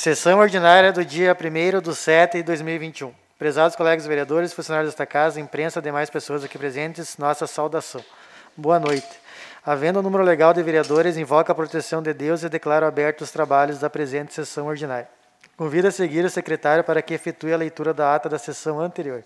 Sessão ordinária do dia 1º/7/2021. Prezados colegas vereadores, funcionários desta casa, imprensa e demais pessoas aqui presentes, nossa saudação. Boa noite. Havendo o número legal de vereadores, invoco a proteção de Deus e declaro abertos os trabalhos da presente sessão ordinária. Convido a seguir o secretário para que efetue a leitura da ata da sessão anterior.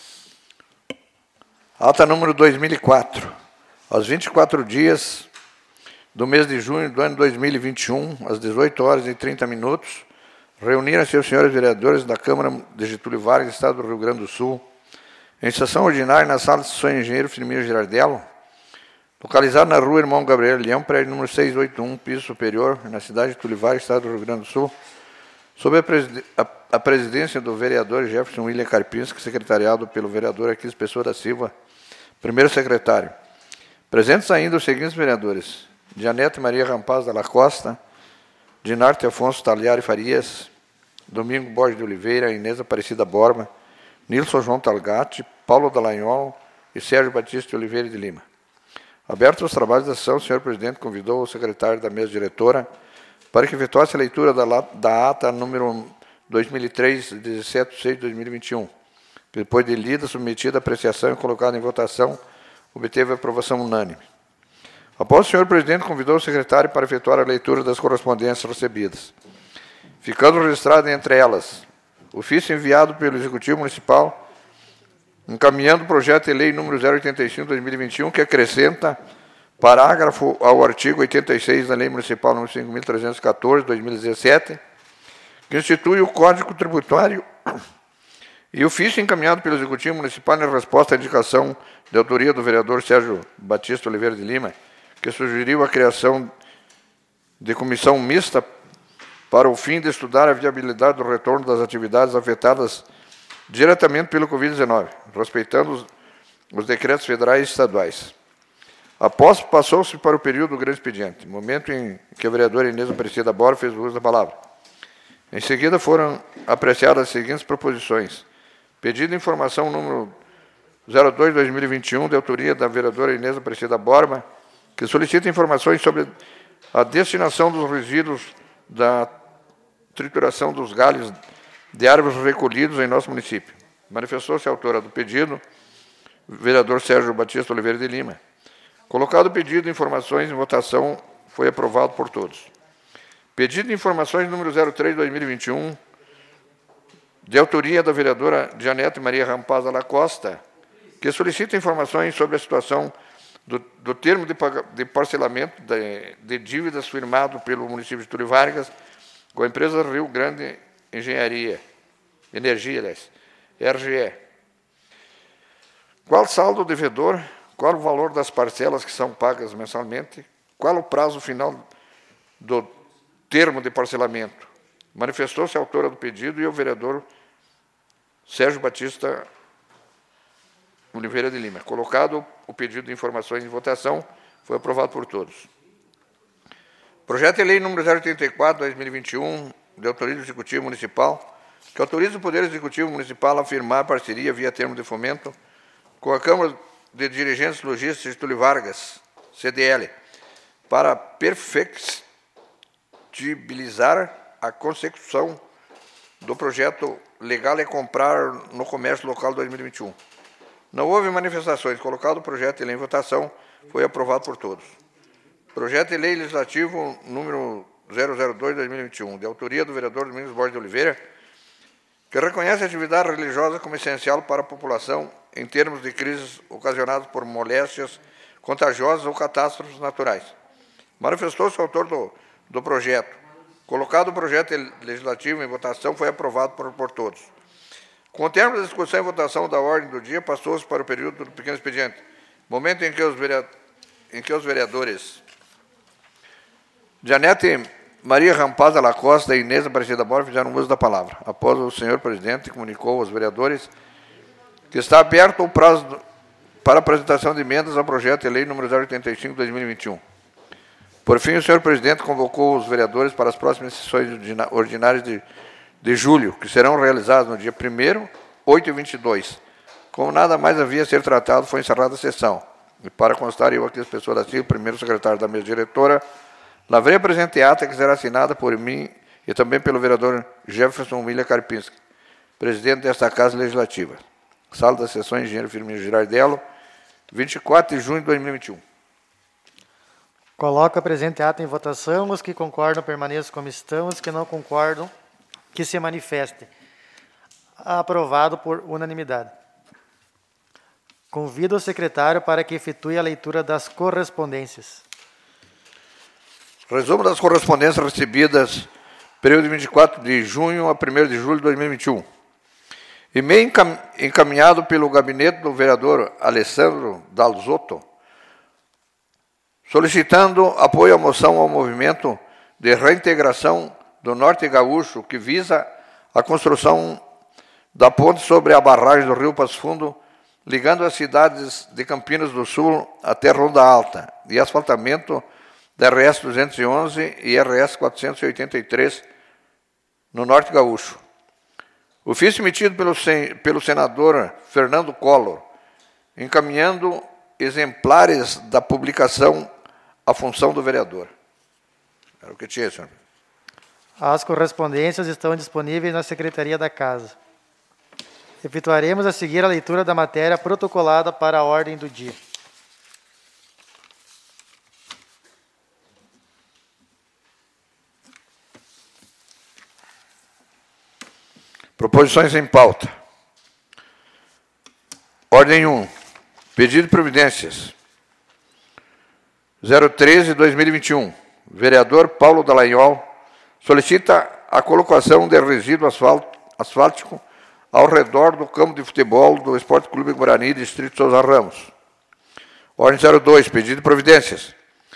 Ata número 2004. Aos 24 dias do mês de junho do ano 2021, às 18h30, reuniram-se os senhores vereadores da Câmara de Getúlio Vargas, Estado do Rio Grande do Sul, em sessão ordinária na sala de sessões Engenheiro Firmino Girardello, localizado na rua Irmão Gabriel Leão, prédio número 681, piso superior, na cidade de Getúlio Vargas, Estado do Rio Grande do Sul, sob a presidência do vereador Jefferson William Karpinski, secretariado pelo vereador Aquiles Pessoa da Silva, primeiro secretário. Presentes ainda os seguintes vereadores: Janete Maria Rampaz da Costa, Dinarte Afonso Talhari Farias, Domingo Borges de Oliveira, Inês Aparecida Borba, Nilson João Talgatti, Paulo Dallagnol e Sérgio Batista de Oliveira de Lima. Abertos os trabalhos da sessão, o senhor presidente convidou o secretário da mesa diretora para que efetuasse a leitura da ata número 2003, 17/6/2021, que depois de lida, submetida à apreciação e colocada em votação, obteve a aprovação unânime. Após o senhor presidente convidou o secretário para efetuar a leitura das correspondências recebidas, ficando registrado entre elas ofício enviado pelo Executivo Municipal, encaminhando o projeto de lei número 085/2021, que acrescenta parágrafo ao artigo 86 da Lei Municipal número 5.314/2017, que institui o Código Tributário, e ofício encaminhado pelo Executivo Municipal em resposta à indicação de autoria do vereador Sérgio Batista Oliveira de Lima, que sugeriu a criação de comissão mista para o fim de estudar a viabilidade do retorno das atividades afetadas diretamente pelo Covid-19, respeitando os decretos federais e estaduais. Após, passou-se para o período do grande expediente, momento em que a vereadora Inês Aparecida Borba fez uso da palavra. Em seguida, foram apreciadas as seguintes proposições. Pedido de informação número 02/2021, de autoria da vereadora Inês Aparecida Borba, que solicita informações sobre a destinação dos resíduos da trituração dos galhos de árvores recolhidos em nosso município. Manifestou-se a autora do pedido, o vereador Sérgio Batista Oliveira de Lima. Colocado o pedido de informações em votação, foi aprovado por todos. Pedido de informações número 03/2021, de autoria da vereadora Janete Maria Rampaz da Costa, que solicita informações sobre a situação do termo de parcelamento de dívidas firmado pelo município de Getúlio Vargas com a empresa Rio Grande Energia, RGE. Qual saldo devedor, qual o valor das parcelas que são pagas mensalmente, qual o prazo final do termo de parcelamento. Manifestou-se a autora do pedido e o vereador Sérgio Batista Oliveira de Lima. Colocado o pedido de informações em votação, foi aprovado por todos. Projeto de lei número 084/2021, de autoria do Executivo Municipal, que autoriza o Poder Executivo Municipal a firmar parceria via termo de fomento com a Câmara de Dirigentes Logísticos de Getúlio Vargas, CDL, para perfectibilizar a consecução do projeto legal e comprar no comércio local 2021. Não houve manifestações. Colocado o projeto de lei em votação, foi aprovado por todos. Projeto de lei legislativo número 002/2021, de autoria do vereador Domingos Borges de Oliveira, que reconhece a atividade religiosa como essencial para a população em termos de crises ocasionadas por moléstias contagiosas ou catástrofes naturais. Manifestou-se o autor do projeto. Colocado o projeto legislativo em votação, foi aprovado por todos. Com o termo da discussão e votação da ordem do dia, passou-se para o período do pequeno expediente, momento em que os vereadores Janete Maria Rampaz da Costa e Inês Aparecida Borba fizeram uso da palavra. Após o senhor presidente comunicou aos vereadores que está aberto o prazo para apresentação de emendas ao projeto de lei número 085/2021. Por fim, o senhor presidente convocou os vereadores para as próximas sessões ordinárias de julho, que serão realizadas no dia 1º, 8 e 22. Como nada mais havia a ser tratado, foi encerrada a sessão. E para constar, eu aqui, as pessoas da CIL, primeiro secretário da mesa diretora, lavrei a presente ata que será assinada por mim e também pelo vereador Jefferson William Karpinski, presidente desta Casa Legislativa. Sala das Sessões, engenheiro Firmino Girardello, 24 de junho de 2021. Coloco a presente ato em votação. Os que concordam permaneçam como estão, os que não concordam que se manifestem. Aprovado por unanimidade. Convido o secretário para que efetue a leitura das correspondências. Resumo das correspondências recebidas período de 24 de junho a 1º de julho de 2021. E-mail encaminhado pelo gabinete do vereador Alessandro Dalzotto, solicitando apoio à moção ao movimento de reintegração do Norte Gaúcho, que visa a construção da ponte sobre a barragem do Rio Passo Fundo, ligando as cidades de Campinas do Sul até Ronda Alta, e asfaltamento da RS 211 e RS 483 no Norte Gaúcho. Ofício emitido pelo senador Fernando Collor, encaminhando exemplares da publicação à função do vereador. Era o que tinha, senhor. As correspondências estão disponíveis na Secretaria da Casa. Efetuaremos a seguir a leitura da matéria protocolada para a ordem do dia. Proposições em pauta. Ordem 1. Pedido de providências. 013/2021. Vereador Paulo Dallagnol solicita a colocação de resíduo asfáltico ao redor do campo de futebol do Esporte Clube Guarani, Distrito Souza Ramos. Ordem 02. Pedido de providências.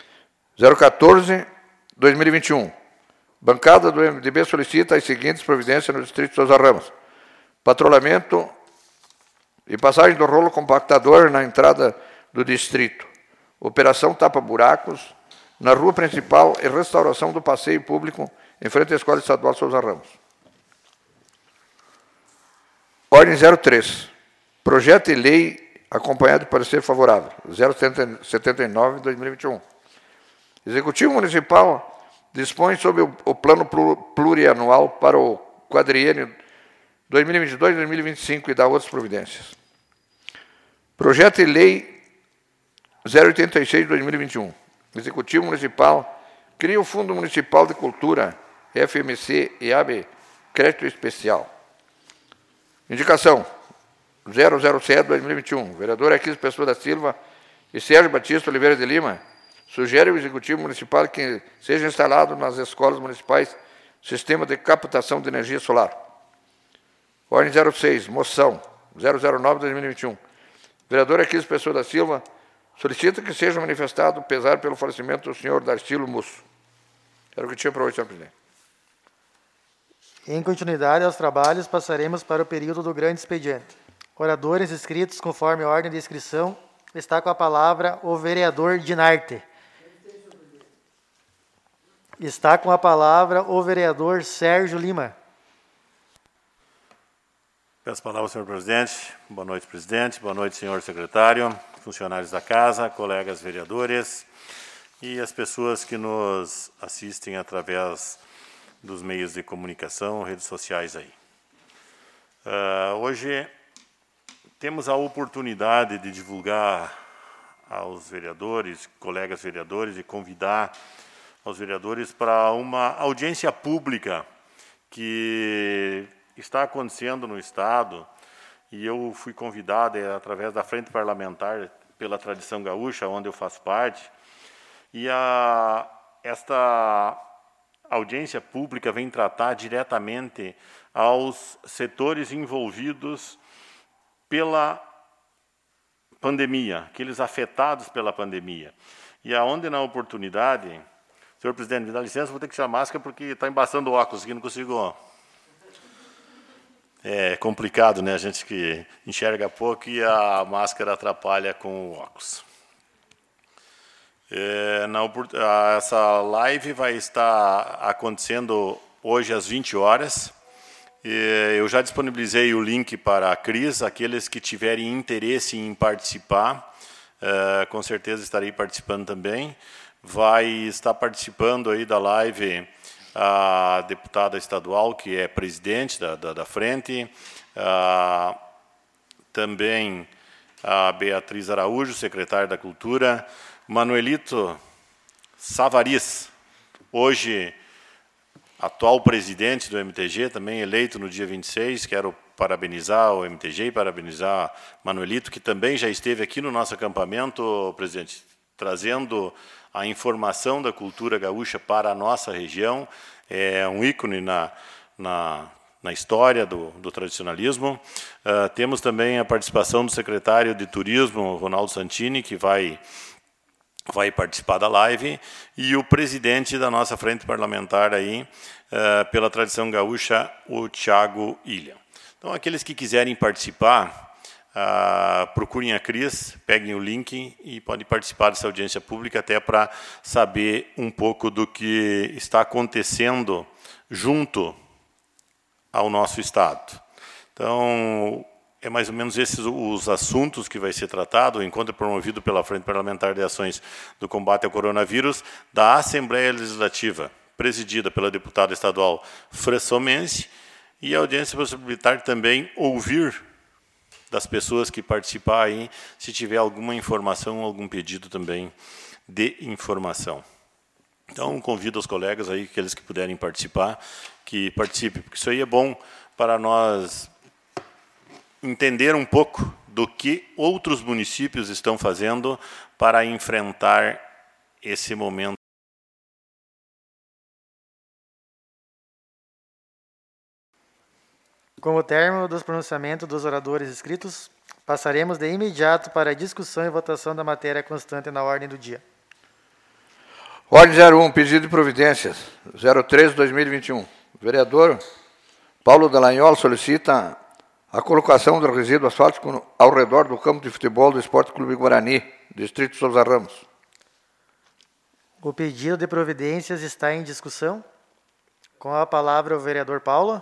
014/2021. Bancada do MDB solicita as seguintes providências no Distrito Souza Ramos. Patrulhamento e passagem do rolo compactador na entrada do distrito. Operação tapa-buracos na rua principal e restauração do passeio público em frente à Escola Estadual Souza Ramos. Ordem 03. Projeto e lei acompanhado de parecer favorável. 079/2021. Executivo Municipal dispõe sobre o plano plurianual para o quadriênio 2022-2025 e dá outras providências. Projeto e lei 086/2021. Executivo Municipal cria o Fundo Municipal de Cultura, FMC e AB, crédito especial. Indicação 007/2021. Vereador Aquis Pessoa da Silva e Sérgio Batista Oliveira de Lima sugere ao Executivo Municipal que seja instalado nas escolas municipais sistema de captação de energia solar. Ordem 06, moção 009/2021. Vereador Aquis Pessoa da Silva solicita que seja manifestado pesar pelo falecimento do senhor Darcílio Musso. Era o que tinha para hoje, senhor presidente. Em continuidade aos trabalhos, passaremos para o período do grande expediente. Oradores inscritos conforme a ordem de inscrição, está com a palavra o vereador Dinarte. Está com a palavra o vereador Sérgio Lima. Peço a palavra ao senhor presidente. Boa noite, presidente. Boa noite, senhor secretário, funcionários da casa, colegas vereadores e as pessoas que nos assistem através dos meios de comunicação, redes sociais aí. Hoje temos a oportunidade de divulgar aos vereadores, colegas vereadores, e convidar aos vereadores para uma audiência pública que está acontecendo no Estado, e eu fui convidado através da Frente Parlamentar pela Tradição Gaúcha, onde eu faço parte, e esta audiência pública vem tratar diretamente aos setores envolvidos pela pandemia, aqueles afetados pela pandemia. E aonde na oportunidade, senhor presidente, me dá licença, vou ter que tirar a máscara porque está embaçando o óculos aqui, não consigo. É complicado, né? A gente que enxerga pouco e a máscara atrapalha com o óculos. Essa live vai estar acontecendo hoje às 20 horas. Eu já disponibilizei o link para a Cris, aqueles que tiverem interesse em participar, com certeza estarei participando também. Vai estar participando aí da live a deputada estadual, que é presidente da frente, também a Beatriz Araújo, secretária da Cultura, Manuelito Savariz, hoje atual presidente do MTG, também eleito no dia 26, quero parabenizar o MTG e parabenizar Manuelito, que também já esteve aqui no nosso acampamento, presidente, trazendo a informação da cultura gaúcha para a nossa região. É um ícone na história do tradicionalismo. Temos também a participação do secretário de Turismo, Ronaldo Santini, que vai participar da live, e o presidente da nossa frente parlamentar aí, pela tradição gaúcha, o Thiago Ilha. Então, aqueles que quiserem participar, procurem a Cris, peguem o link e podem participar dessa audiência pública, até para saber um pouco do que está acontecendo junto ao nosso Estado. Então, é mais ou menos esses os assuntos que vai ser tratado. O encontro é promovido pela Frente Parlamentar de Ações do Combate ao Coronavírus da Assembleia Legislativa, presidida pela deputada estadual Fressomense, e a audiência possibilitar também ouvir das pessoas que participarem, se tiver alguma informação, algum pedido também de informação. Então, convido os colegas aí, aqueles que puderem participar, que participem, porque isso aí é bom para nós entender um pouco do que outros municípios estão fazendo para enfrentar esse momento. Com o término dos pronunciamentos dos oradores inscritos, passaremos de imediato para a discussão e votação da matéria constante na ordem do dia. Ordem 01, pedido de providências, 03/2021. O vereador Paulo Dallagnol solicita a colocação do resíduo asfáltico ao redor do campo de futebol do Esporte Clube Guarani, Distrito Souza Ramos. O pedido de providências está em discussão. Com a palavra o vereador Paulo.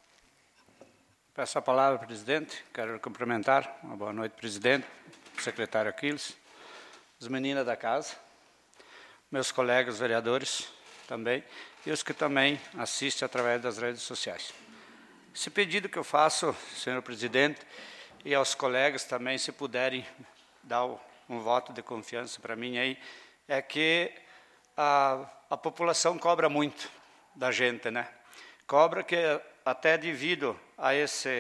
Peço a palavra, presidente. Quero cumprimentar. Uma boa noite, presidente, secretário Aquiles, as meninas da casa, meus colegas vereadores também, e os que também assistem através das redes sociais. Esse pedido que eu faço, senhor presidente, e aos colegas também, se puderem dar um voto de confiança para mim aí, é que a população cobra muito da gente, né? Cobra que até devido a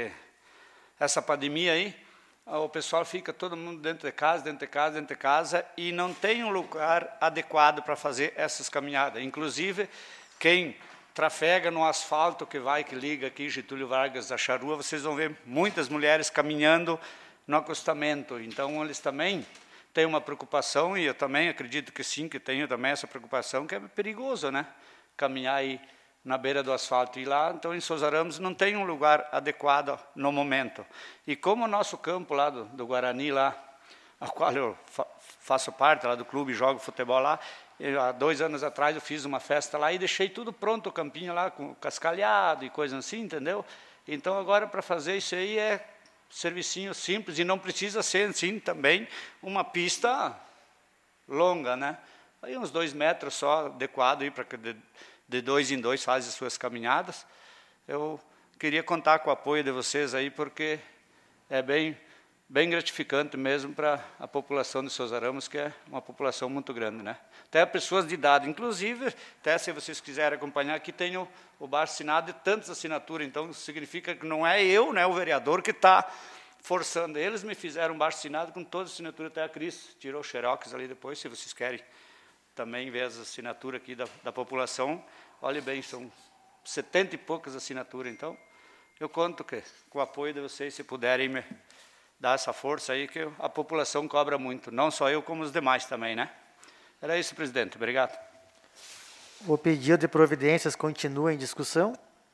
essa pandemia aí, o pessoal fica todo mundo dentro de casa, e não tem um lugar adequado para fazer essas caminhadas. Inclusive, quem trafega no asfalto que liga aqui, Getúlio Vargas da Charrua, vocês vão ver muitas mulheres caminhando no acostamento. Então, eles também têm uma preocupação, e eu também acredito que sim, que tenho também essa preocupação, que é perigoso, né? Caminhar aí na beira do asfalto. E lá, então, em Souza Ramos, não tem um lugar adequado no momento. E como o nosso campo lá do Guarani, lá, ao qual eu faço parte, lá do clube, jogo futebol lá, há 2 anos atrás eu fiz uma festa lá e deixei tudo pronto, o campinho lá, com cascalhado e coisa assim, entendeu? Então, agora, para fazer isso aí, é servicinho simples, e não precisa ser, assim, também uma pista longa, né? Aí uns 2 metros só, adequado aí para que de 2 em 2 fazem as suas caminhadas. Eu queria contar com o apoio de vocês aí, porque é bem gratificante mesmo para a população de Souza Ramos, que é uma população muito grande, né? Até pessoas de idade, inclusive, até se vocês quiserem acompanhar, aqui tem o abaixo-assinado de tantas assinaturas, então significa que não é eu, né, o vereador, que está forçando. Eles me fizeram um abaixo-assinado com todas as assinaturas, até a Cris tirou o xerox ali depois, se vocês querem também ver as assinaturas aqui da população. Olhe bem, são 70 e poucas assinaturas, então eu conto que com o apoio de vocês, se puderem me dar essa força aí, que a população cobra muito, não só eu, como os demais também, né? Era isso, presidente. Obrigado. O pedido de providências continua em discussão.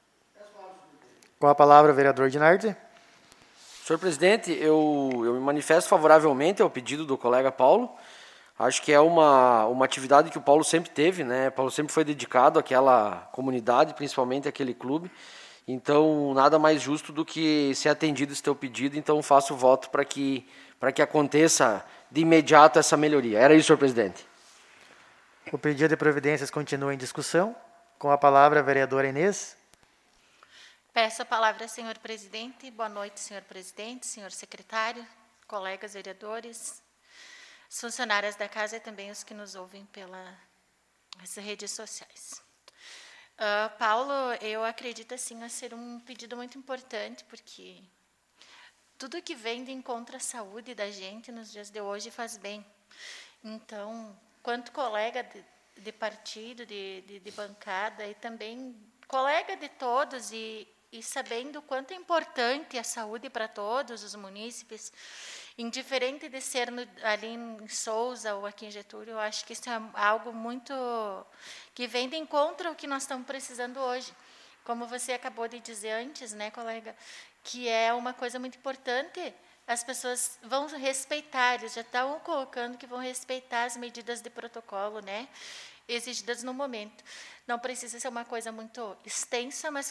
Com a palavra o vereador Dinardi. Senhor presidente, eu me manifesto favoravelmente ao pedido do colega Paulo. Acho que é uma atividade que o Paulo sempre teve, né? Paulo sempre foi dedicado àquela comunidade, principalmente àquele clube. Então, nada mais justo do que ser atendido esse teu pedido. Então, faço o voto para que aconteça de imediato essa melhoria. Era isso, senhor presidente. O pedido de providências continua em discussão. Com a palavra, a vereadora Inês. Peço a palavra, senhor presidente. Boa noite, senhor presidente, senhor secretário, colegas vereadores, os funcionários da casa e também os que nos ouvem pelas redes sociais. Paulo, eu acredito assim a ser um pedido muito importante, porque tudo que vem de encontro à saúde da gente nos dias de hoje faz bem. Então, quanto colega de partido, de bancada e também colega de todos e sabendo o quanto é importante a saúde para todos os munícipes, indiferente de ser ali em Sousa ou aqui em Getúlio, eu acho que isso é algo muito que vem de encontro ao que nós estamos precisando hoje. Como você acabou de dizer antes, né, colega, que é uma coisa muito importante, as pessoas vão respeitar, eles já estão colocando que vão respeitar as medidas de protocolo, né, exigidas no momento. Não precisa ser uma coisa muito extensa, mas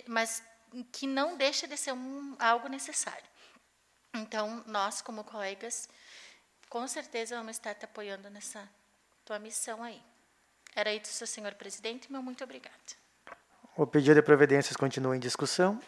que não deixa de ser algo necessário. Então, nós, como colegas, com certeza vamos estar te apoiando nessa tua missão aí. Era isso, senhor presidente. Meu muito obrigada. O pedido de providências continua em discussão.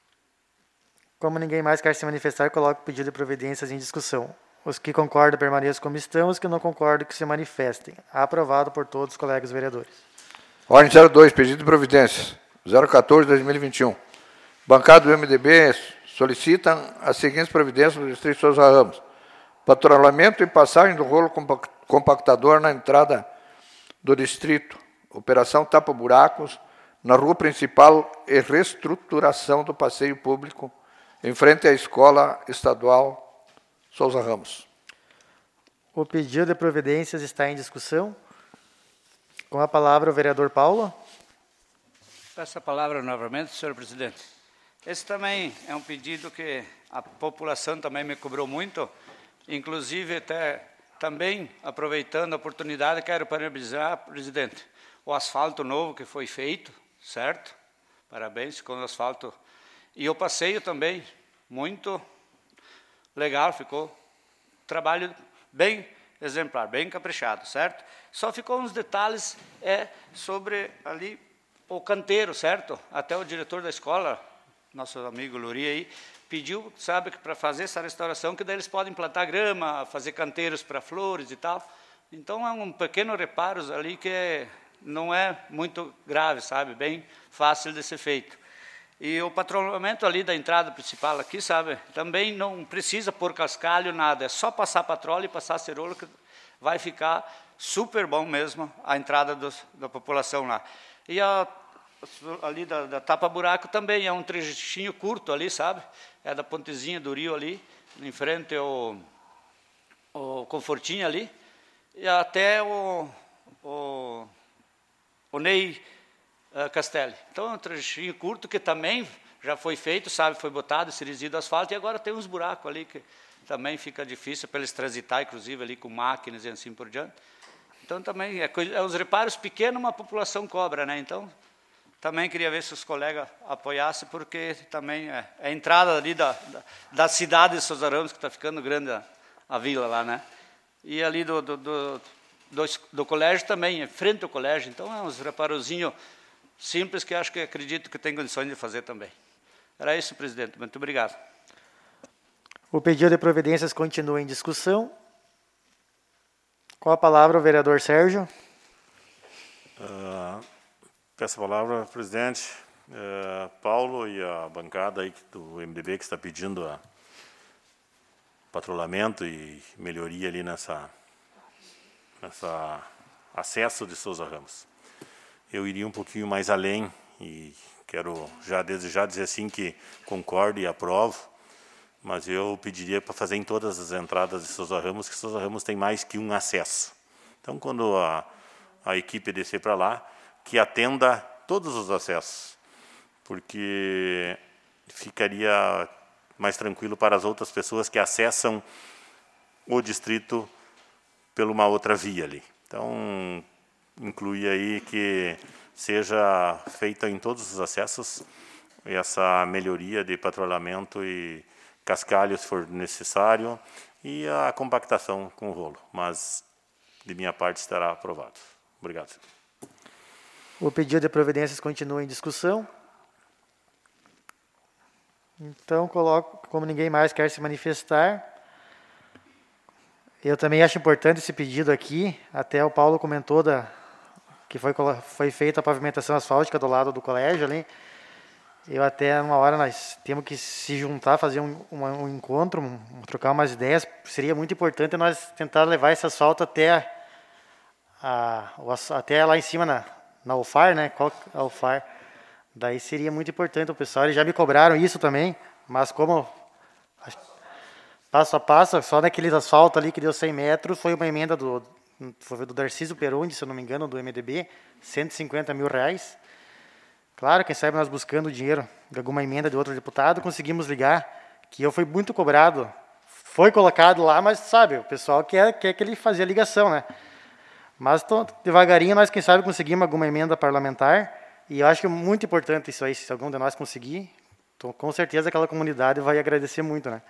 Como ninguém mais quer se manifestar, coloco o pedido de providências em discussão. Os que concordam permaneçam como estão, os que não concordam que se manifestem. Aprovado por todos os colegas vereadores. Ordem 02, pedido de providências, 014/2021. Bancada do MDB solicitam as seguintes providências do Distrito Sousa Ramos. Patrulhamento e passagem do rolo compactador na entrada do distrito. Operação tapa-buracos na rua principal e reestruturação do passeio público em frente à Escola Estadual Sousa Ramos. O pedido de providências está em discussão. Com a palavra, o vereador Paulo. Peço a palavra novamente, senhor presidente. Esse também é um pedido que a população também me cobrou muito, inclusive também aproveitando a oportunidade, quero parabenizar, presidente, o asfalto novo que foi feito, certo? Parabéns com o asfalto. E o passeio também, muito legal, ficou trabalho bem exemplar, bem caprichado, certo? Só ficou uns detalhes sobre ali o canteiro, certo? Até o diretor da escola, nosso amigo Luri aí, pediu, sabe, que para fazer essa restauração, que daí eles podem plantar grama, fazer canteiros para flores e tal. Então, é um pequeno reparo ali que não é muito grave, sabe? Bem fácil de ser feito. E o patrulhamento ali da entrada principal aqui, sabe? Também não precisa pôr cascalho, nada. É só passar patrulha e passar cerolo que vai ficar super bom mesmo a entrada da população lá. E ali da tapa-buraco também é um trechinho curto ali, sabe? É da pontezinha do rio ali, em frente ao Confortinho ali, e até o Ney Castelli. Então é um trechinho curto que também já foi feito, sabe? Foi botado esse resíduo asfalto e agora tem uns buracos ali que também fica difícil para eles transitar, inclusive ali com máquinas e assim por diante. Então também é uns reparos pequenos, uma população cobra, né? Então também queria ver se os colegas apoiassem, porque também é a entrada ali da cidade de Sousa Ramos, que está ficando grande a vila lá, né? E ali do colégio também, em frente ao colégio. Então é uns reparozinhos simples que acredito que tem condições de fazer também. Era isso, presidente. Muito obrigado. O pedido de providências continua em discussão. Com a palavra, o vereador Sérgio. Peço a palavra, presidente. Paulo e a bancada aí do MDB que está pedindo patrulhamento e melhoria ali nessa acesso de Sousa Ramos. Eu iria um pouquinho mais além e quero desde já dizer assim que concordo e aprovo, mas eu pediria para fazer em todas as entradas de Sousa Ramos, que Sousa Ramos tem mais que um acesso. Então, quando a equipe descer para lá, que atenda todos os acessos, porque ficaria mais tranquilo para as outras pessoas que acessam o distrito por uma outra via ali. Então, inclui aí que seja feita em todos os acessos essa melhoria de patrulhamento e cascalho, se for necessário, e a compactação com o rolo. Mas, de minha parte, estará aprovado. Obrigado. O pedido de providências continua em discussão. Então, coloco, como ninguém mais quer se manifestar, eu também acho importante esse pedido aqui, até o Paulo comentou que foi feita a pavimentação asfáltica do lado do colégio ali. Eu até, uma hora, nós temos que se juntar, fazer um encontro, trocar umas ideias. Seria muito importante nós tentar levar esse asfalto até lá em cima na UFAR, né? Qual é a UFAR? Daí seria muito importante o pessoal. Eles já me cobraram isso também, mas como passo a passo, só naquele asfalto ali que deu 100 metros, foi uma emenda do Darcísio Perundi, se eu não me engano, do MDB, 150 mil reais. Claro, quem sabe nós buscando dinheiro de alguma emenda de outro deputado, conseguimos ligar, que eu fui muito cobrado. Foi colocado lá, mas sabe, o pessoal quer que ele fazia a ligação, né? Mas devagarinho nós, quem sabe, conseguimos alguma emenda parlamentar, e eu acho que é muito importante isso aí, se algum de nós conseguir, então, com certeza aquela comunidade vai agradecer muito, né?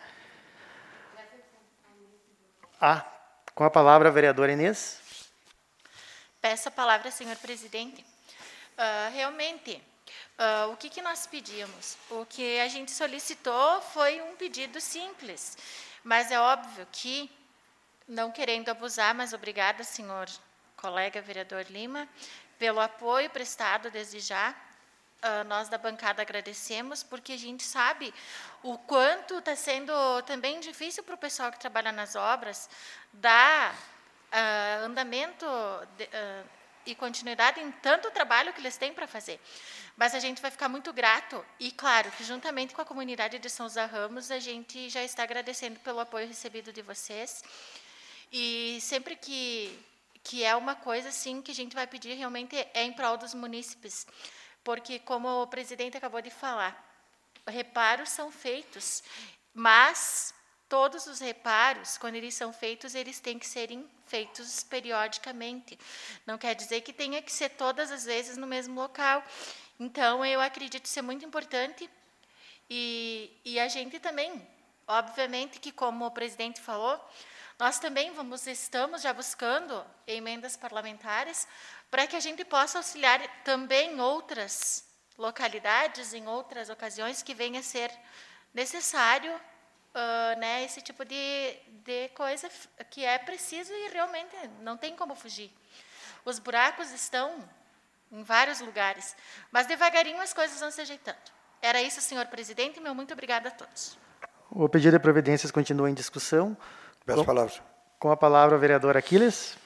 Com a palavra a vereadora Inês. Peço a palavra, senhor presidente. Realmente, o que nós pedimos? O que a gente solicitou foi um pedido simples, mas é óbvio que, não querendo abusar, mas obrigada, senhor colega vereador Lima, pelo apoio prestado desde já. Nós da bancada agradecemos, porque a gente sabe o quanto está sendo também difícil para o pessoal que trabalha nas obras dar andamento e continuidade em tanto trabalho que eles têm para fazer. Mas a gente vai ficar muito grato e, claro, que juntamente com a comunidade de São José Ramos, a gente já está agradecendo pelo apoio recebido de vocês. E sempre que é uma coisa assim que a gente vai pedir, realmente é em prol dos munícipes. Porque, como o presidente acabou de falar, reparos são feitos, mas todos os reparos, quando eles são feitos, eles têm que serem feitos periodicamente. Não quer dizer que tenha que ser todas as vezes no mesmo local. Então, eu acredito ser muito importante. E a gente também, obviamente, que como o presidente falou, nós também estamos já buscando emendas parlamentares para que a gente possa auxiliar também em outras localidades, em outras ocasiões que venha a ser necessário esse tipo de coisa que é preciso e realmente não tem como fugir. Os buracos estão em vários lugares, mas devagarinho as coisas vão se ajeitando. Era isso, senhor presidente, meu muito obrigada a todos. O pedido de providências continua em discussão. Peço palavras. Com a palavra o vereador Aquiles.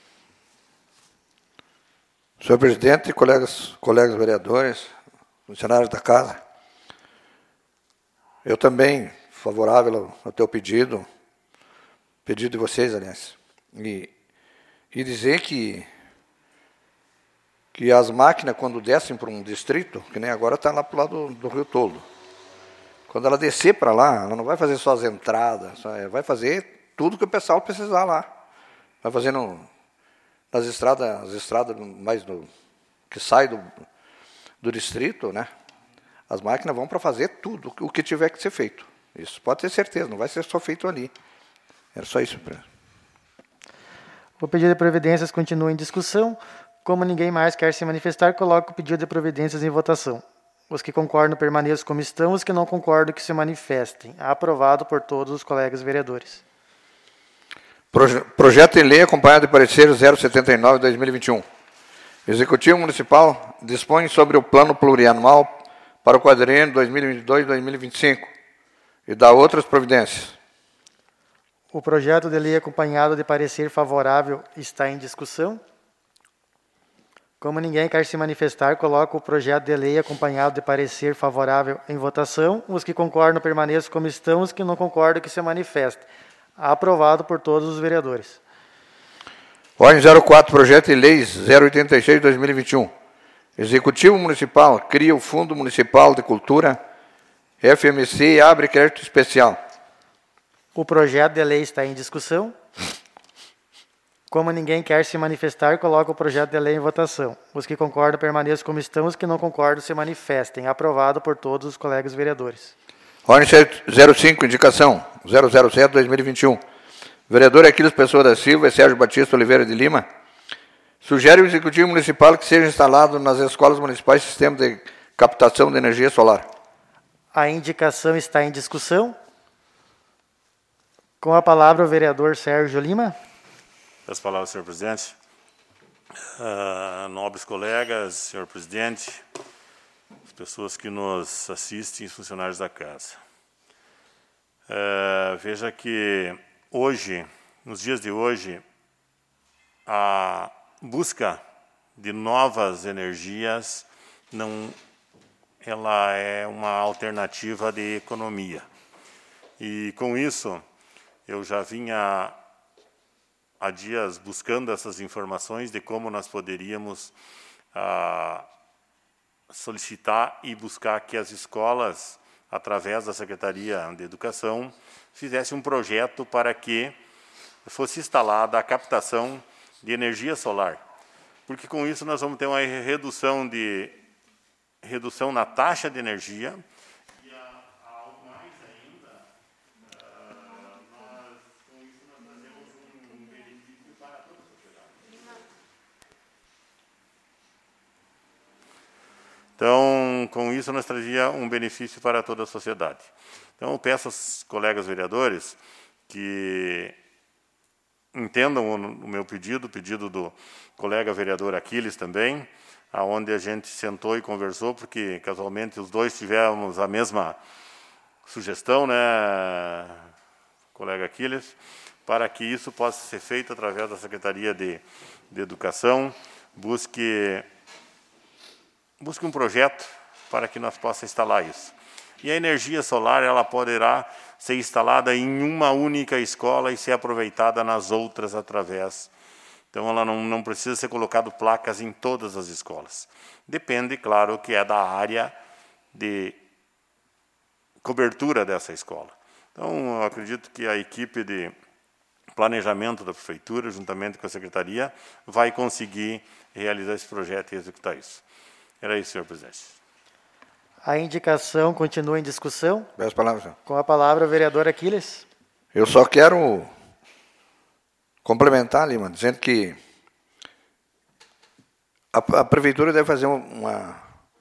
Senhor presidente, colegas vereadores, funcionários da casa, eu também favorável ao teu pedido de vocês, aliás, e dizer que as máquinas, quando descem para um distrito, que nem agora está lá para o lado do Rio Tolo, quando ela descer para lá, ela não vai fazer só as entradas, vai fazer tudo que o pessoal precisar lá. Vai fazer nas estradas, as estradas mais que sai do distrito, né? As máquinas vão para fazer tudo o que tiver que ser feito. Isso pode ter certeza, não vai ser só feito ali. Era só isso. O pedido de providências continua em discussão. Como ninguém mais quer se manifestar, coloco o pedido de providências em votação. Os que concordam permaneçam como estão, os que não concordam que se manifestem. Aprovado por todos os colegas vereadores. Projeto em lei acompanhado de parecer 079/2021. Executivo Municipal dispõe sobre o plano plurianual para o quadriênio 2022-2025 e dá outras providências. O projeto de lei acompanhado de parecer favorável está em discussão. Como ninguém quer se manifestar, coloco o projeto de lei acompanhado de parecer favorável em votação. Os que concordam permaneçam como estão, os que não concordam que se manifestem. Aprovado por todos os vereadores. Ordem 04, projeto de lei 086/2021. Executivo Municipal cria o Fundo Municipal de Cultura, FMC, e abre crédito especial. O projeto de lei está em discussão. Como ninguém quer se manifestar, coloco o projeto de lei em votação. Os que concordam permaneçam como estão, os que não concordam se manifestem. Aprovado por todos os colegas vereadores. Ordem 05, indicação 007/2021. Vereador Aquiles Pessoa da Silva e Sérgio Batista Oliveira de Lima Sugere o Executivo Municipal que seja instalado nas escolas municipais sistema de captação de energia solar. A indicação está em discussão. Com a palavra o vereador Sérgio Lima. Peço a palavra, senhor presidente. Nobres colegas, senhor presidente, as pessoas que nos assistem, os funcionários da casa. Veja que hoje, nos dias de hoje, a busca de novas energias ela é uma alternativa de economia. E com isso, eu já vinha há dias buscando essas informações de como nós poderíamos solicitar e buscar que as escolas, através da Secretaria de Educação, fizessem um projeto para que fosse instalada a captação de energia solar. Porque com isso nós vamos ter uma redução na taxa de energia e algo mais ainda, com isso nós trazemos um benefício para toda a sociedade. Então, com isso nós trazia um benefício para toda a sociedade. Então, eu peço aos colegas vereadores que entendam o meu pedido, o pedido do colega vereador Aquiles também, aonde a gente sentou e conversou, porque casualmente os dois tivemos a mesma sugestão, né, colega Aquiles, para que isso possa ser feito através da Secretaria de Educação, busque um projeto para que nós possamos instalar isso. E a energia solar, ela poderá ser instalada em uma única escola e ser aproveitada nas outras através. Então, ela não precisa ser colocado placas em todas as escolas. Depende, claro, que é da área de cobertura dessa escola. Então, eu acredito que a equipe de planejamento da Prefeitura, juntamente com a Secretaria, vai conseguir realizar esse projeto e executar isso. Era isso, senhor presidente. A indicação continua em discussão. Peço a palavra, senhor. Com a palavra o vereador Aquiles. Eu só quero complementar, Lima, dizendo que a Prefeitura deve fazer uma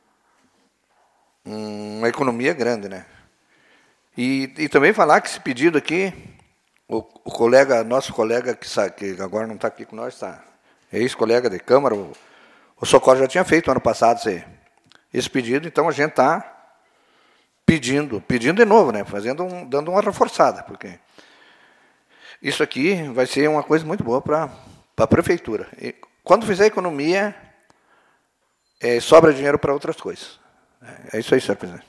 economia grande, né? E também falar que esse pedido aqui, nosso colega que agora não está aqui com nós, tá, ex-colega de Câmara, o Socorro já tinha feito ano passado esse pedido, então a gente está pedindo de novo, né? Dando uma reforçada, porque isso aqui vai ser uma coisa muito boa para a Prefeitura. E quando fizer economia, sobra dinheiro para outras coisas. É isso aí, senhor presidente.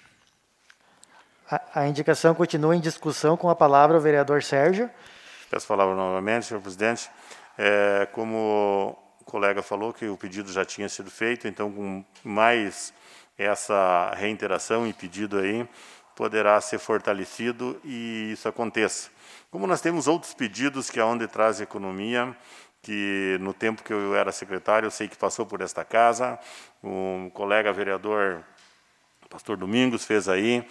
A indicação continua em discussão. Com a palavra o vereador Sérgio. Peço a palavra novamente, senhor presidente. Como o colega falou que o pedido já tinha sido feito, então com mais essa reiteração e pedido aí, poderá ser fortalecido e isso aconteça. Como nós temos outros pedidos que é onde traz economia, que no tempo que eu era secretário, eu sei que passou por esta casa, o colega vereador pastor Domingos fez aí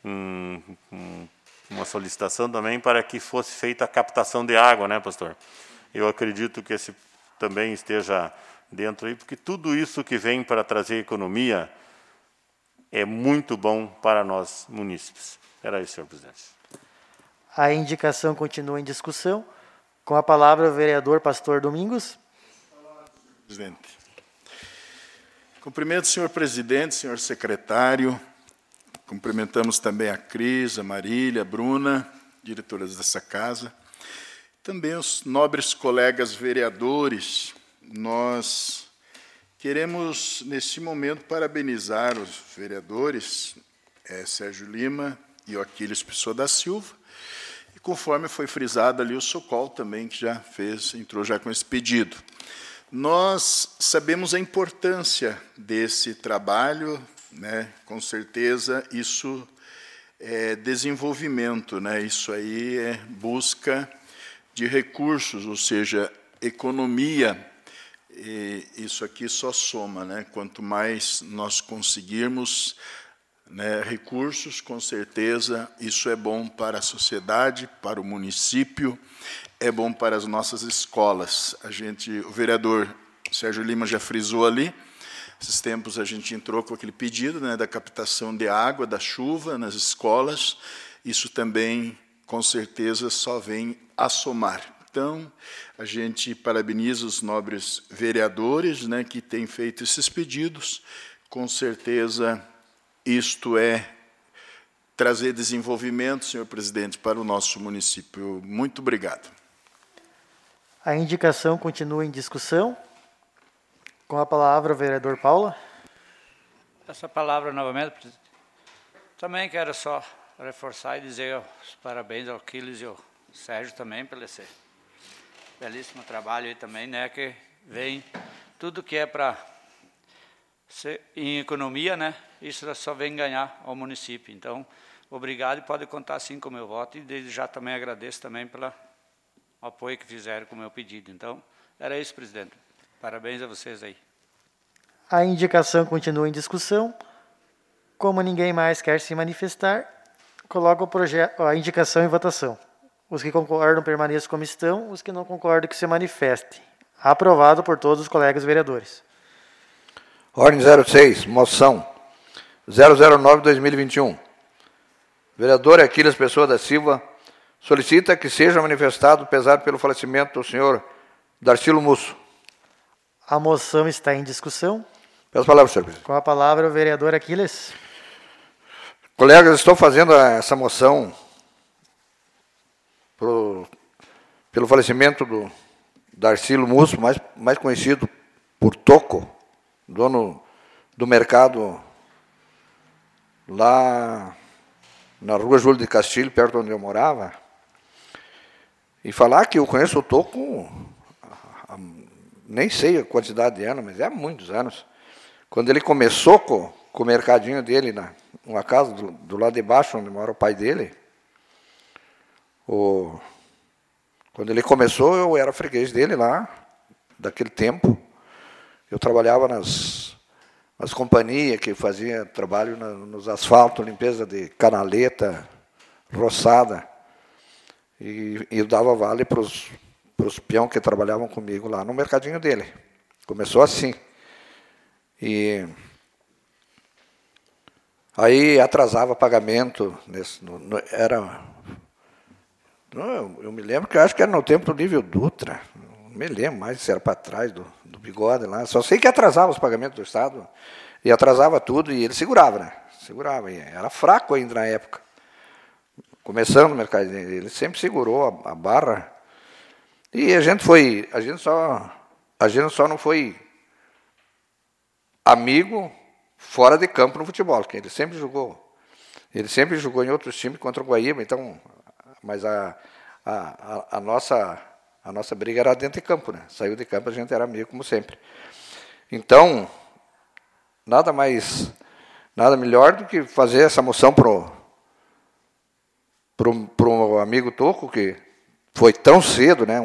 uma solicitação também para que fosse feita a captação de água, né, pastor? Eu acredito que esse também esteja dentro aí, porque tudo isso que vem para trazer economia é muito bom para nós munícipes. Era isso, senhor presidente. A indicação continua em discussão. Com a palavra o vereador pastor Domingos. Presidente. Cumprimento o senhor presidente, senhor secretário. Cumprimentamos também a Cris, a Marília, a Bruna, diretoras dessa casa. Também os nobres colegas vereadores. Nós queremos, neste momento, parabenizar os vereadores Sérgio Lima e o Aquiles Pessoa da Silva, e conforme foi frisado ali, o Socol também, que entrou já com esse pedido. Nós sabemos a importância desse trabalho, né? Com certeza isso é desenvolvimento, né? Isso aí é busca de recursos, ou seja, economia. E isso aqui só soma, né? Quanto mais nós conseguirmos, né, recursos, com certeza isso é bom para a sociedade, para o município, é bom para as nossas escolas. O vereador o Sérgio Lima já frisou ali. Esses tempos a gente entrou com aquele pedido, né, da captação de água, da chuva nas escolas. Isso também, com certeza, só vem a somar. Então, a gente parabeniza os nobres vereadores, né, que têm feito esses pedidos. Com certeza, isto é trazer desenvolvimento, senhor presidente, para o nosso município. Muito obrigado. A indicação continua em discussão. Com a palavra, o vereador Paula. Essa palavra novamente, presidente. Também quero só reforçar e dizer os parabéns ao Aquiles e ao Sérgio também pelo esse belíssimo trabalho aí também, né, que vem tudo que é para em economia, né, isso só vem ganhar ao município. Então, obrigado e pode contar sim com o meu voto e desde já também agradeço também pelo apoio que fizeram com o meu pedido. Então, era isso, presidente. Parabéns a vocês aí. A indicação continua em discussão. Como ninguém mais quer se manifestar, coloco a indicação em votação. Os que concordam permaneçam como estão, os que não concordam que se manifestem. Aprovado por todos os colegas vereadores. Ordem 06, moção 009/2021. Vereador Aquiles Pessoa da Silva solicita que seja manifestado pesar pelo falecimento do senhor Darcilo Musso. A moção está em discussão. Peço a palavra, senhor presidente. Com a palavra, o vereador Aquiles. Colegas, estou fazendo essa moção pelo falecimento do Darcilo Musso, mais conhecido por Toco, dono do mercado lá na rua Júlio de Castilho, perto onde eu morava. E falar que eu conheço o Toco, nem sei a quantidade de anos, mas é há muitos anos. Quando ele começou com o mercadinho dele, numa casa do lado de baixo, onde mora o pai dele, quando ele começou, eu era freguês dele lá, daquele tempo. Eu trabalhava nas companhias que faziam trabalho nos asfaltos, limpeza de canaleta, roçada. E eu dava vale para os peão que trabalhavam comigo lá no mercadinho dele. Começou assim. E aí atrasava pagamento. Eu me lembro que eu acho que era no tempo do nível Dutra. Não me lembro mais se era para trás do Bigode lá. Só sei que atrasava os pagamentos do Estado. E atrasava tudo e ele segurava, né? Segurava. E era fraco ainda na época. Começando no mercado, ele sempre segurou a barra. E a gente só não foi amigo fora de campo no futebol, que ele sempre jogou. Ele sempre jogou em outros times contra o Guaíba, então, mas a nossa briga era dentro de campo, né? Saiu de campo, a gente era amigo como sempre. Então, nada melhor do que fazer essa moção pro amigo Toco, que foi tão cedo, né?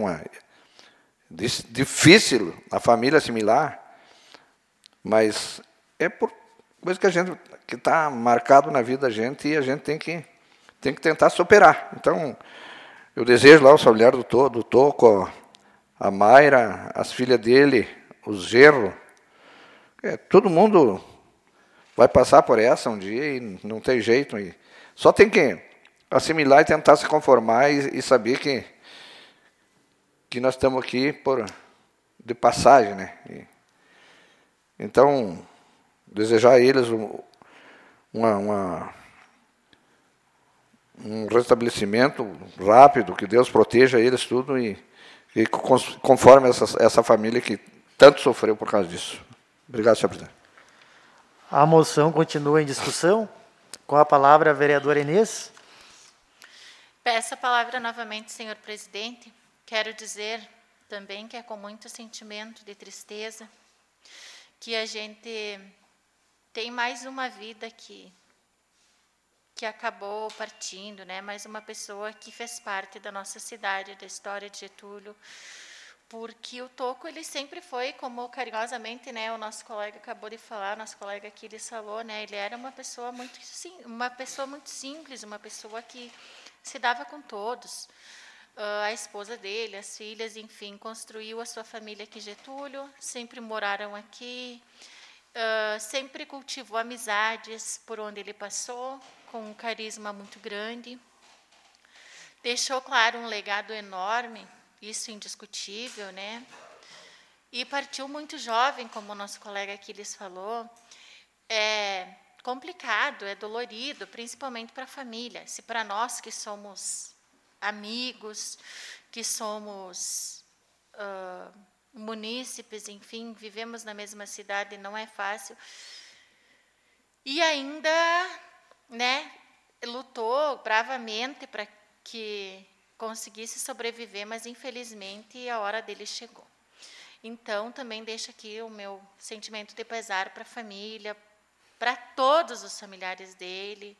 Difícil a família assimilar, mas é por coisa que está marcado na vida da gente e a gente tem que tentar superar. Então, eu desejo lá o familiar do Toco, a Mayra, as filhas dele, os genros. Todo mundo vai passar por essa um dia e não tem jeito. E só tem que assimilar e tentar se conformar e saber que nós estamos aqui de passagem, né? Então, desejar a eles um restabelecimento rápido, que Deus proteja eles tudo e conforme essa família que tanto sofreu por causa disso. Obrigado, senhor presidente. A moção continua em discussão. Com a palavra, a vereadora Inês. Peço a palavra novamente, senhor presidente. Quero dizer também que é com muito sentimento de tristeza que a gente tem mais uma vida que acabou partindo, né? Mais uma pessoa que fez parte da nossa cidade, da história de Getúlio, porque o Toco, ele sempre foi, como carinhosamente, né, o nosso colega acabou de falar, nosso colega aqui ele falou, né, ele era uma pessoa muito simples, uma pessoa que se dava com todos. a esposa dele, as filhas, enfim, construiu a sua família aqui em Getúlio, sempre moraram aqui, sempre cultivou amizades por onde ele passou, com um carisma muito grande. Deixou, claro, um legado enorme, isso indiscutível, né? E partiu muito jovem, como o nosso colega aqui lhes falou. É complicado, é dolorido, principalmente para a família. Se para nós que somos amigos, que somos munícipes, enfim, vivemos na mesma cidade, não é fácil. E ainda, né, lutou bravamente para que conseguisse sobreviver, mas infelizmente a hora dele chegou. Então, também deixo aqui o meu sentimento de pesar para a família, para todos os familiares dele.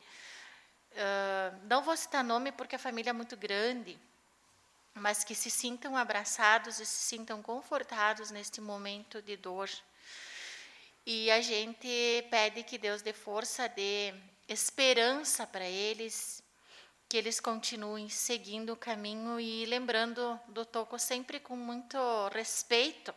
Não vou citar nome porque a família é muito grande, mas que se sintam abraçados e se sintam confortados neste momento de dor. E a gente pede que Deus dê força, dê esperança para eles, que eles continuem seguindo o caminho e lembrando do Toco sempre com muito respeito,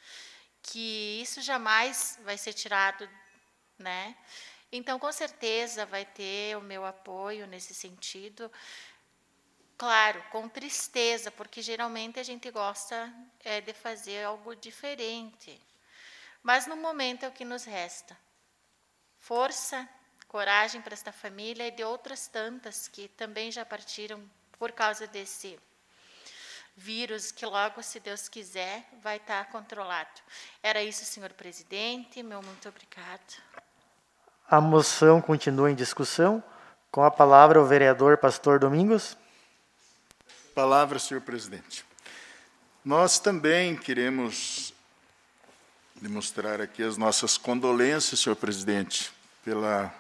que isso jamais vai ser tirado, né? Então, com certeza, vai ter o meu apoio nesse sentido. Claro, com tristeza, porque geralmente a gente gosta de fazer algo diferente. Mas no momento é o que nos resta. Força, coragem para esta família e de outras tantas que também já partiram por causa desse vírus que logo, se Deus quiser, vai estar controlado. Era isso, senhor presidente. Meu muito obrigado. A moção continua em discussão. Com a palavra o vereador Pastor Domingos. Palavra, senhor presidente. Nós também queremos demonstrar aqui as nossas condolências, senhor presidente, pela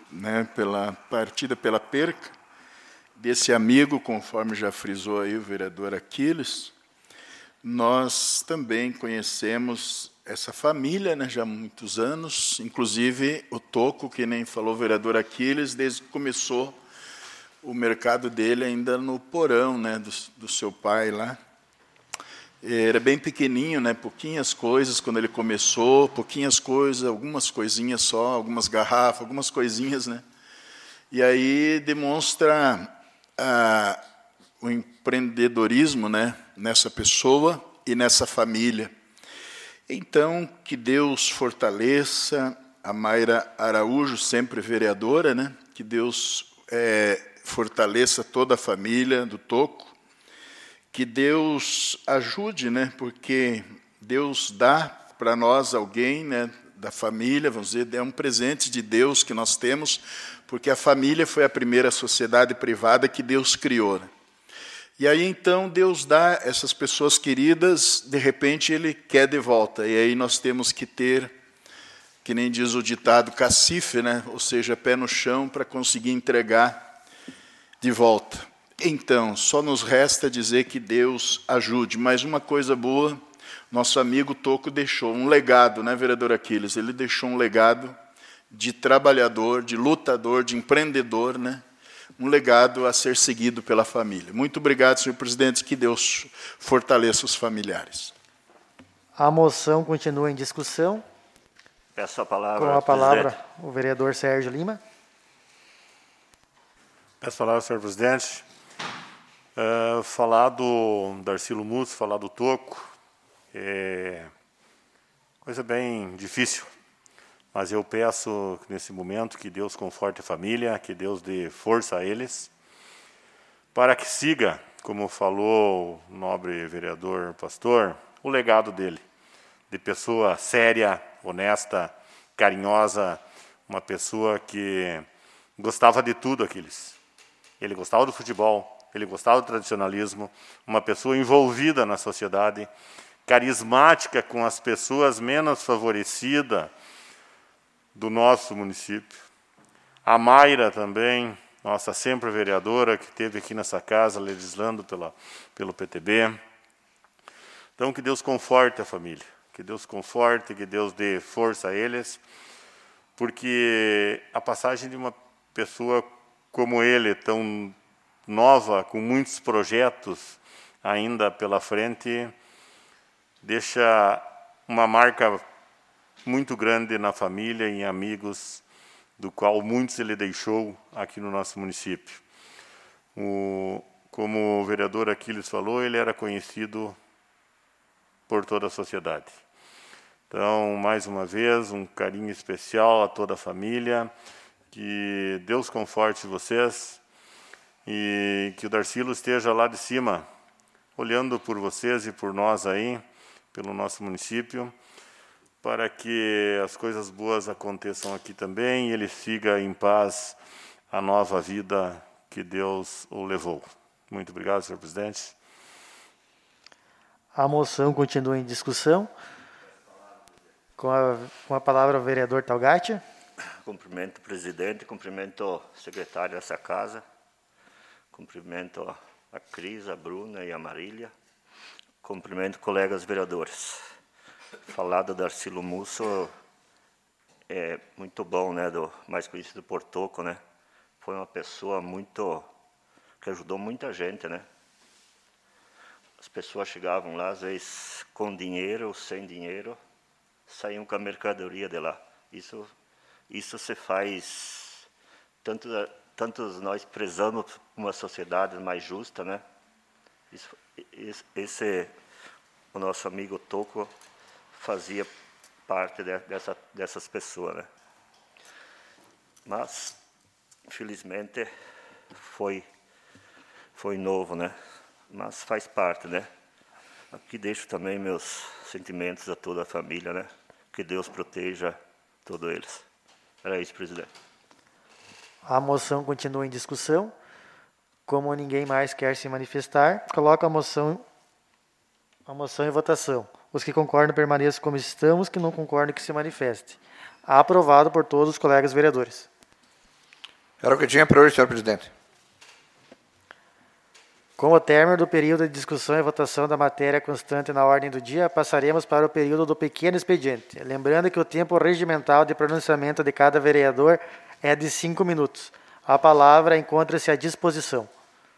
partida, pela perca desse amigo, conforme já frisou aí o vereador Aquiles. Nós também conhecemos essa família, né, já há muitos anos, inclusive o Toco, que nem falou o vereador Aquiles, desde que começou o mercado dele ainda no porão, né, do seu pai lá. Era bem pequenininho, né, pouquinhas coisas quando ele começou, pouquinhas coisas, algumas coisinhas só, algumas garrafas, algumas coisinhas, né. E aí demonstra o empreendedorismo, né, nessa pessoa e nessa família. Então, que Deus fortaleça a Mayra Araújo, sempre vereadora, né, que Deus fortaleça toda a família do Toco, que Deus ajude, né, porque Deus dá para nós alguém, né, da família, vamos dizer, é um presente de Deus que nós temos, porque a família foi a primeira sociedade privada que Deus criou, né? E aí, então, Deus dá essas pessoas queridas, de repente, Ele quer de volta. E aí nós temos que ter, que nem diz o ditado, cacife, né? Ou seja, pé no chão para conseguir entregar de volta. Então, só nos resta dizer que Deus ajude. Mas uma coisa boa, nosso amigo Toco deixou um legado, né, vereador Aquiles? Ele deixou um legado de trabalhador, de lutador, de empreendedor, né? Um legado a ser seguido pela família. Muito obrigado, senhor presidente, que Deus fortaleça os familiares. A moção continua em discussão. Peço a palavra, Com a palavra, presidente. o vereador Sérgio Lima. Peço a palavra, senhor presidente. Falar do Darcílio Musso, falar do Toco, é coisa bem difícil. Mas eu peço, nesse momento, que Deus conforte a família, que Deus dê força a eles, para que siga, como falou o nobre vereador Pastor, o legado dele, de pessoa séria, honesta, carinhosa, uma pessoa que gostava de tudo, Aquiles. Ele gostava do futebol, ele gostava do tradicionalismo, uma pessoa envolvida na sociedade, carismática com as pessoas menos favorecidas do nosso município. A Mayra também, nossa sempre vereadora, que esteve aqui nessa casa legislando pelo PTB. Então, que Deus conforte a família, que Deus conforte, que Deus dê força a eles, porque a passagem de uma pessoa como ele, tão nova, com muitos projetos ainda pela frente, deixa uma marca muito grande na família e em amigos, do qual muitos ele deixou aqui no nosso município. Como o vereador Aquiles falou, ele era conhecido por toda a sociedade. Então, mais uma vez, um carinho especial a toda a família, que Deus conforte vocês e que o Darcílio esteja lá de cima, olhando por vocês e por nós aí, pelo nosso município, para que as coisas boas aconteçam aqui também e ele siga em paz a nova vida que Deus o levou. Muito obrigado, senhor presidente. A moção continua em discussão. Com a palavra o vereador Talgatti. Cumprimento o presidente, cumprimento o secretário dessa casa, cumprimento a Cris, a Bruna e a Marília, cumprimento colegas vereadores. Falar do Darcílio Musso é muito bom, né, mais conhecido por Toco, né? Foi uma pessoa que ajudou muita gente, né? As pessoas chegavam lá, às vezes, com dinheiro ou sem dinheiro, saíam com a mercadoria de lá. Isso se faz, tantos nós prezamos uma sociedade mais justa, né? O nosso amigo Toco fazia parte dessas pessoas, né? Mas, infelizmente, foi novo, né? Mas faz parte, né? Aqui deixo também meus sentimentos a toda a família, né? Que Deus proteja todos eles. Era isso, presidente. A moção continua em discussão. Como ninguém mais quer se manifestar, coloco a moção em votação. Os que concordam permaneçam como estamos, que não concordam que se manifeste. Aprovado por todos os colegas vereadores. Era o que tinha para hoje, senhor presidente. Com o término do período de discussão e votação da matéria constante na ordem do dia, passaremos para o período do pequeno expediente. Lembrando que o tempo regimental de pronunciamento de cada vereador é de 5 minutos. A palavra encontra-se à disposição.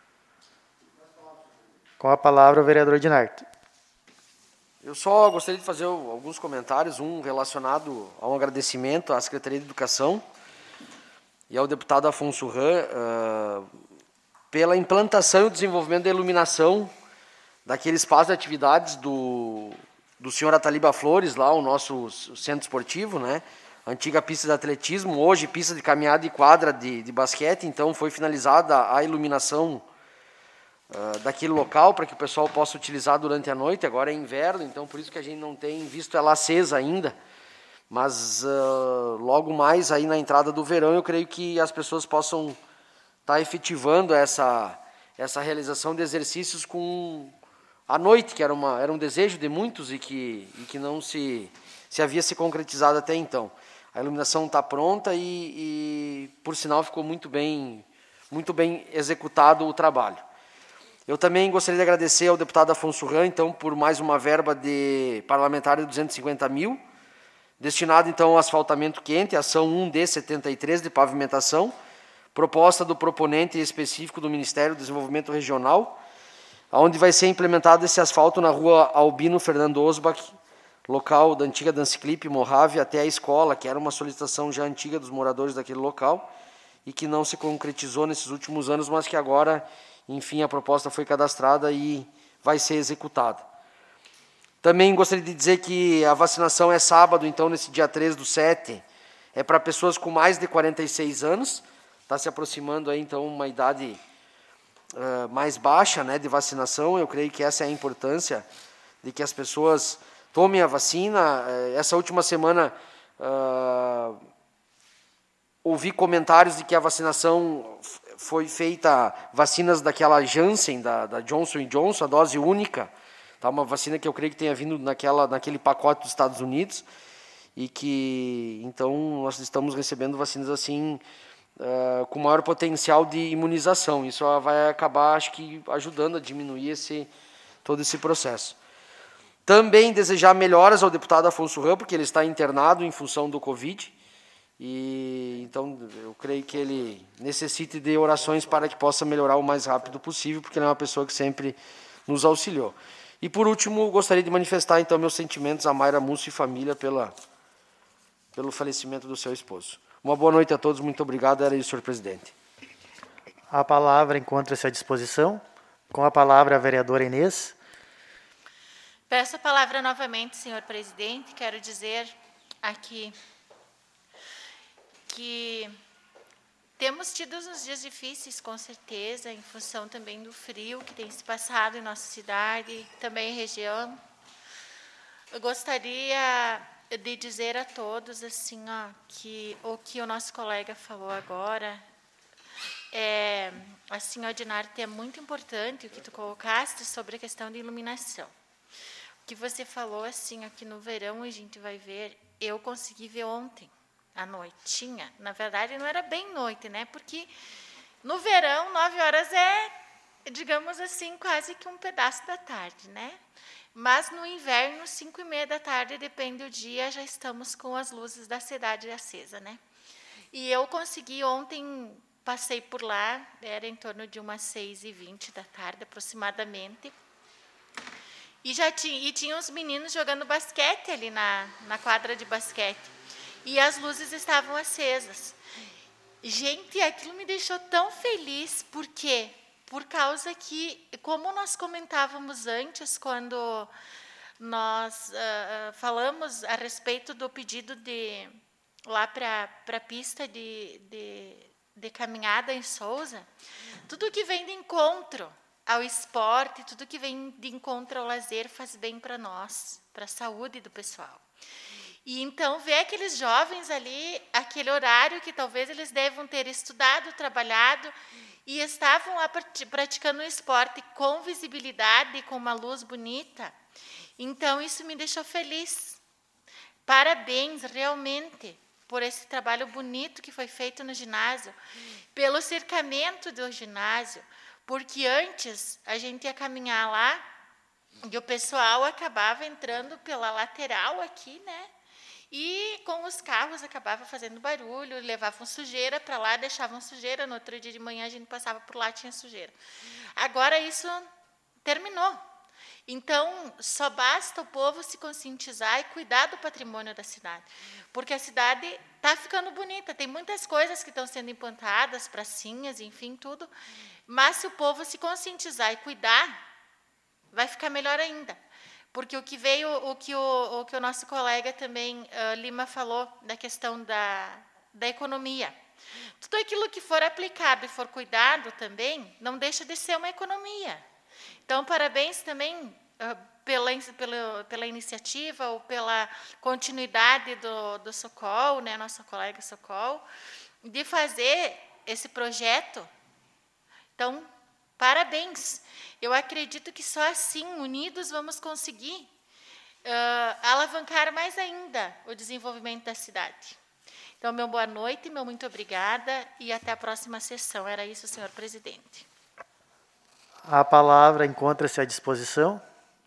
Com a palavra o vereador Dinarto. Eu só gostaria de fazer alguns comentários, um relacionado a um agradecimento à Secretaria de Educação e ao deputado Afonso Ram, pela implantação e o desenvolvimento da iluminação daquele espaço de atividades do senhor Ataliba Flores, lá o nosso centro esportivo, né? Antiga pista de atletismo, hoje pista de caminhada e quadra de basquete, então foi finalizada a iluminação daquele local para que o pessoal possa utilizar durante a noite. Agora é inverno, então por isso que a gente não tem visto ela acesa ainda, mas logo mais aí na entrada do verão eu creio que as pessoas possam estar efetivando essa realização de exercícios à noite, que era um desejo de muitos e que não se havia se concretizado até então. A iluminação está pronta e, por sinal, ficou muito bem executado o trabalho. Eu também gostaria de agradecer ao deputado Afonso Ram, então, por mais uma verba parlamentar de 250 mil, destinado, então, ao asfaltamento quente, ação 1D73 de pavimentação, proposta do proponente específico do Ministério do Desenvolvimento Regional, onde vai ser implementado esse asfalto na rua Albino Fernando Osbach, local da antiga Danciclip Mojave, até a escola, que era uma solicitação já antiga dos moradores daquele local e que não se concretizou nesses últimos anos, mas que agora, enfim, a proposta foi cadastrada e vai ser executada. Também gostaria de dizer que a vacinação é sábado, então, nesse dia 3/7, é para pessoas com mais de 46 anos, está se aproximando aí, então, uma idade mais baixa, né, de vacinação. Eu creio que essa é a importância de que as pessoas tomem a vacina. Essa última semana ouvi comentários de que a vacinação foi feita, vacinas daquela Janssen, da Johnson & Johnson, a dose única, tá? Uma vacina que eu creio que tenha vindo naquele pacote dos Estados Unidos, e que, então, nós estamos recebendo vacinas assim, com maior potencial de imunização. Isso vai acabar, acho que, ajudando a diminuir todo esse processo. Também desejar melhoras ao deputado Afonso Ram, porque ele está internado em função do Covid, E então eu creio que ele necessite de orações para que possa melhorar o mais rápido possível, porque ele é uma pessoa que sempre nos auxiliou. E por último, gostaria de manifestar então meus sentimentos a Mayra Musso e família pelo falecimento do seu esposo. Uma boa noite a todos, muito obrigado, era isso, senhor presidente. A palavra encontra-se à disposição. Com a palavra a vereadora Inês. Peço a palavra novamente, senhor presidente. Quero dizer aqui que temos tido uns dias difíceis, com certeza, em função também do frio que tem se passado em nossa cidade, também em região. Eu gostaria de dizer a todos assim, que o que o nosso colega falou agora, assim, Dinarte, é muito importante o que tu colocaste sobre a questão de iluminação. O que você falou, assim, que no verão a gente vai ver, eu consegui ver ontem, à noitinha. Na verdade, não era bem noite, né? Porque no verão, 9 horas digamos assim, quase que um pedaço da tarde, né? Mas no inverno, 5:30 da tarde, depende do dia, já estamos com as luzes da cidade acesa, né? E eu consegui ontem, passei por lá, era em torno de umas 6:20 da tarde, aproximadamente, e tinha uns meninos jogando basquete ali na quadra de basquete, e as luzes estavam acesas. Gente, aquilo me deixou tão feliz, porque por causa que, como nós comentávamos antes, quando nós falamos a respeito do pedido lá para a pista de caminhada em Sousa, tudo que vem de encontro ao esporte, tudo que vem de encontro ao lazer faz bem para nós, para a saúde do pessoal. E então ver aqueles jovens ali, aquele horário que talvez eles devam ter estudado, trabalhado, e estavam lá praticando um esporte com visibilidade, com uma luz bonita. Então, isso me deixou feliz. Parabéns, realmente, por esse trabalho bonito que foi feito no ginásio, pelo cercamento do ginásio, porque antes a gente ia caminhar lá e o pessoal acabava entrando pela lateral aqui, né? E com os carros acabava fazendo barulho, levavam sujeira para lá, deixavam sujeira, no outro dia de manhã a gente passava por lá, tinha sujeira. Agora isso terminou. Então, só basta o povo se conscientizar e cuidar do patrimônio da cidade, porque a cidade está ficando bonita, tem muitas coisas que estão sendo implantadas, pracinhas, enfim, tudo, mas se o povo se conscientizar e cuidar, vai ficar melhor ainda. Porque o que o nosso colega também, Lima, falou da questão da economia. Tudo aquilo que for aplicado e for cuidado também, não deixa de ser uma economia. Então, parabéns também pela iniciativa ou pela continuidade do Socol, né, nosso colega Socol, de fazer esse projeto. Então, parabéns. Eu acredito que só assim, unidos, vamos conseguir alavancar mais ainda o desenvolvimento da cidade. Então, meu boa noite, meu muito obrigada e até a próxima sessão. Era isso, senhor presidente. A palavra encontra-se à disposição.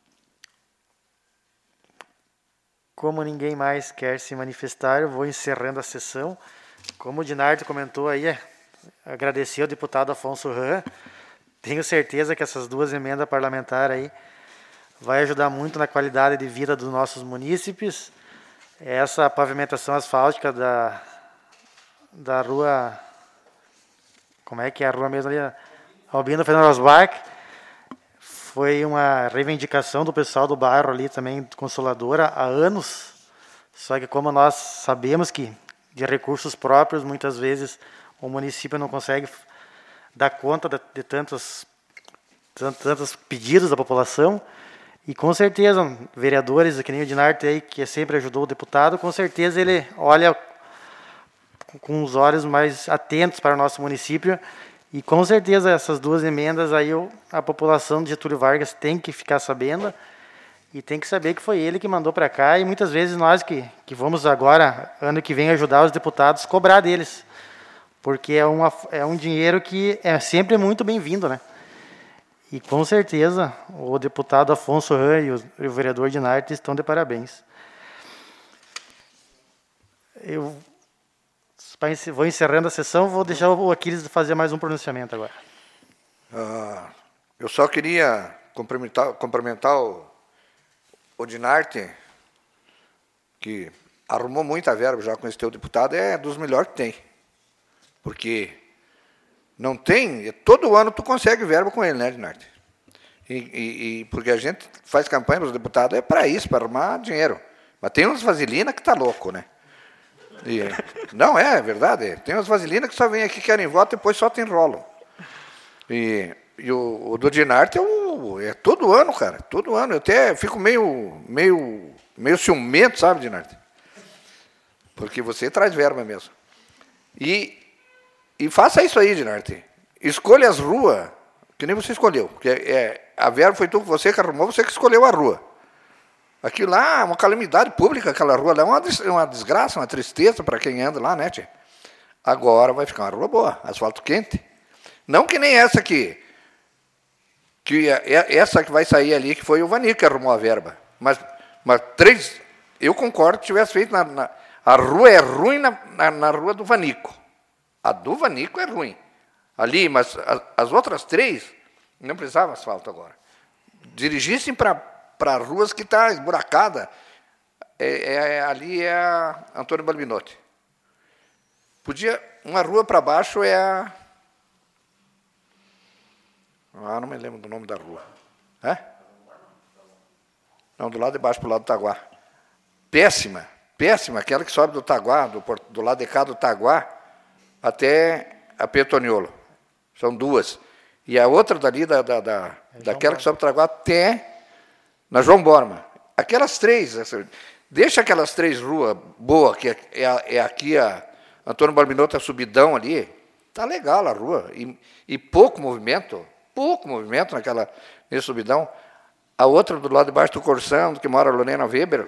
Como ninguém mais quer se manifestar, eu vou encerrando a sessão. Como o Dinarte comentou aí, agradecer ao deputado Afonso Ram. Tenho certeza que essas 2 emendas parlamentares aí vai ajudar muito na qualidade de vida dos nossos munícipes. Essa pavimentação asfáltica da rua, como é que é a rua mesmo ali? Albino Fernando Rosbach, foi uma reivindicação do pessoal do bairro ali também, Consoladora, há anos. Só que como nós sabemos que de recursos próprios, muitas vezes o município não consegue dar conta de tantos pedidos da população, e com certeza, vereadores, que nem o Dinarte aí, que sempre ajudou o deputado, com certeza ele olha com os olhos mais atentos para o nosso município, e com certeza essas 2 emendas aí a população de Getúlio Vargas tem que ficar sabendo, e tem que saber que foi ele que mandou para cá, e muitas vezes nós que vamos agora, ano que vem, ajudar os deputados, cobrar deles, porque é um dinheiro que é sempre muito bem-vindo, né? E com certeza o deputado Afonso Ram e o vereador Dinarte estão de parabéns. Vou encerrando a sessão, vou deixar o Aquiles fazer mais um pronunciamento agora. Eu só queria cumprimentar o Dinarte, que arrumou muita verba já com esse teu deputado, é dos melhores que tem. Porque não tem, todo ano tu consegue verba com ele, né, Dinarte? Porque a gente faz campanha para os deputados, é para isso, para arrumar dinheiro. Mas tem uns vaselina que tá louco, né? Não, é verdade. Tem umas vaselinas que só vêm aqui, querem voto, depois só te enrolam. E o do Dinarte é todo ano, cara. Todo ano. Eu até fico meio ciumento, sabe, Dinarte? Porque você traz verba mesmo. E faça isso aí, Dinarte. Escolha as ruas, que nem você escolheu. Porque a verba foi você que arrumou, você que escolheu a rua. Aquilo lá é uma calamidade pública, aquela rua lá é uma desgraça, uma tristeza para quem anda lá, né, tia? Agora vai ficar uma rua boa, asfalto quente. Não que nem essa aqui, essa que vai sair ali, que foi o Vanico que arrumou a verba. Mas eu concordo que tivesse feito a rua é ruim na rua do Vanico. A do Vanico é ruim. Ali, mas as outras 3 não precisava asfalto agora. Dirigissem para ruas que está esburacada, ali é a Antônio Balbinotti. Uma rua para baixo é a... não me lembro do nome da rua. Não, do lado de baixo, para o lado do Taguá. Péssima, aquela que sobe do Taguá, do lado de cá do Taguá, até a Petoniolo. São 2. E a outra dali, daquela que sobe do Taguá até... na João Borma. Aquelas 3, deixa aquelas 3 ruas boas, que é aqui a Antônio Balbinotti, a subidão ali, tá legal a rua, e pouco movimento nesse subidão. A outra do lado de baixo do Corsão, que mora a Lorena Weber,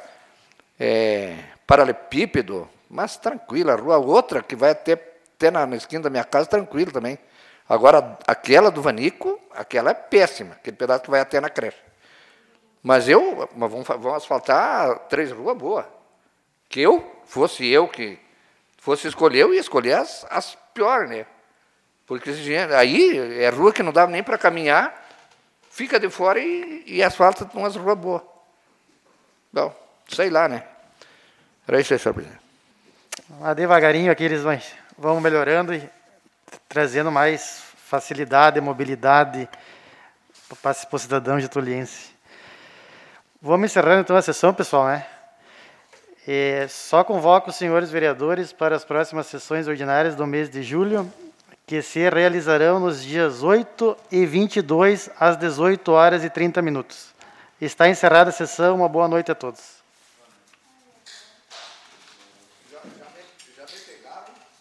paralelepípedo, mas tranquila a rua. A outra, que vai até na esquina da minha casa, tranquilo também. Agora, aquela do Vanico, aquela é péssima, aquele pedaço que vai até na creche. Mas vamos asfaltar 3 ruas boas. Que fosse eu que fosse escolher, eu ia escolher as piores, né? Porque aí é rua que não dava nem para caminhar, fica de fora e asfalta umas ruas boas. Bom, sei lá, né? Era isso aí, senhor presidente. Devagarinho aqui eles vão melhorando e trazendo mais facilidade, mobilidade para o cidadão getoliense. Vamos encerrando então a sessão, pessoal, né? Só convoco os senhores vereadores para as próximas sessões ordinárias do mês de julho, que se realizarão nos dias 8 e 22, às 18h30. Está encerrada a sessão, uma boa noite a todos. Já me pegaram.